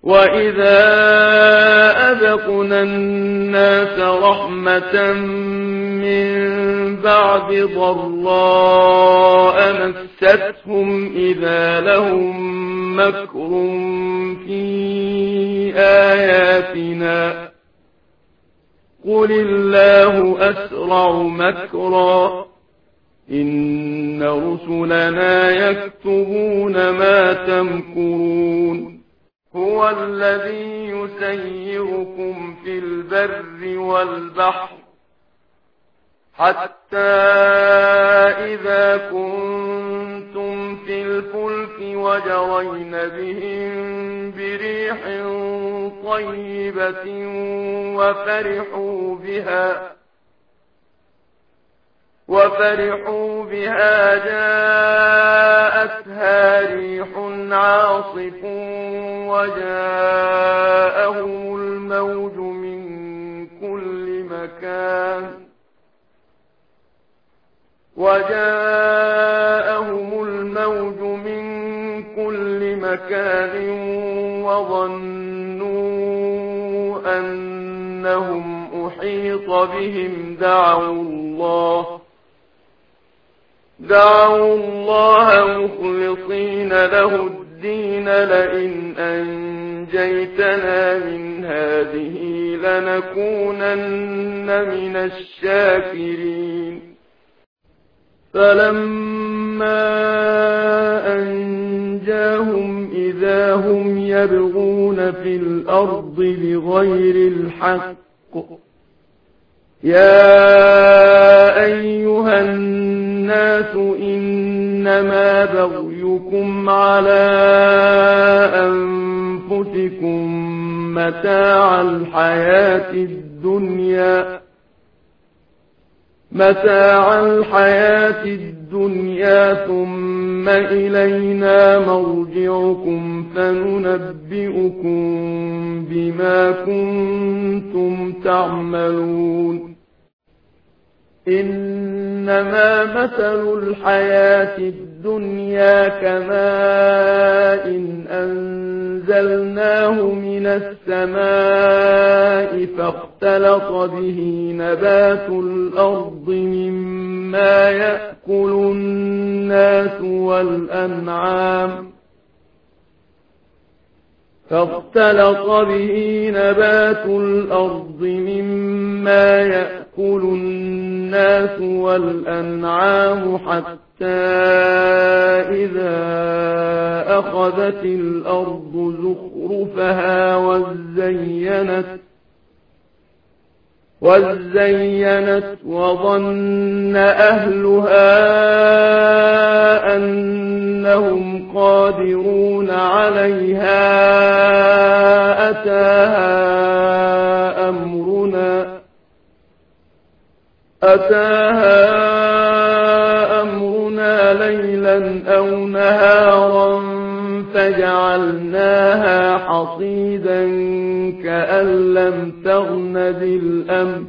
وَإِذَا أَذَقْنَا النَّاسَ رَحْمَةً مِّن بَعْدِ ضَرَّاءَ مَسَّتْهُمْ إِذَا لَهُم مَّكْرٌ فِي آيَاتِنَا قُلِ اللَّهُ أَسْرَعُ مَكْرًا إِنَّ رُسُلَنَا يَكْتُبُونَ مَا تَمْكُرُونَ هُوَ الَّذِي يُسَيِّرُكُمْ فِي الْبَرِّ وَالْبَحْرِ حَتَّى إِذَا كُنتُمْ فِي الْفُلْكِ وَجَرَيْنَ بِهِم بِرِيحٍ طَيِّبَةٍ وَفَرِحُوا بِهَا جَاءَتْهَا رِيحٌ عَاصِفٌ وَجَاءَهُمُ الْمَوْجُ مِن كُلِّ مَكَانٍ وَظَنُّوا أَنَّهُمْ أُحِيطَ بِهِمْ دعوا الله مخلصين له الدين لئن أنجيتنا من هذه لنكونن من الشاكرين فلما أنجاهم إذا هم يبغون في الأرض بغير الحق يا أيها الناس إنما بغيكم على أنفسكم متاع الحياة الدنيا ثم إلينا مرجعكم فننبئكم بما كنتم تعملون إنما مثل الحياة الدنيا كماء أنزلناه من السماء فاختلط به نبات الأرض مما يأكل الناس والأنعام حتى إذا أخذت الأرض زخرفها وزينت وظن أهلها أنهم قادرون عليها أتاها أمرنا ليلا أو نهارا فجعلناها حصيدا كأن لم تغن بالأمس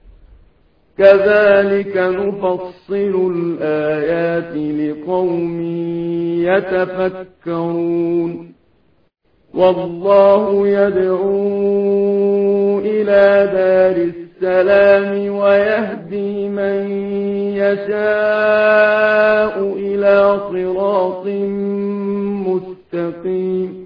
كذلك نفصل الآيات لقوم يتفكرون والله يدعو إلى دار السلام ويهدي من يشاء إلى صراط مستقيم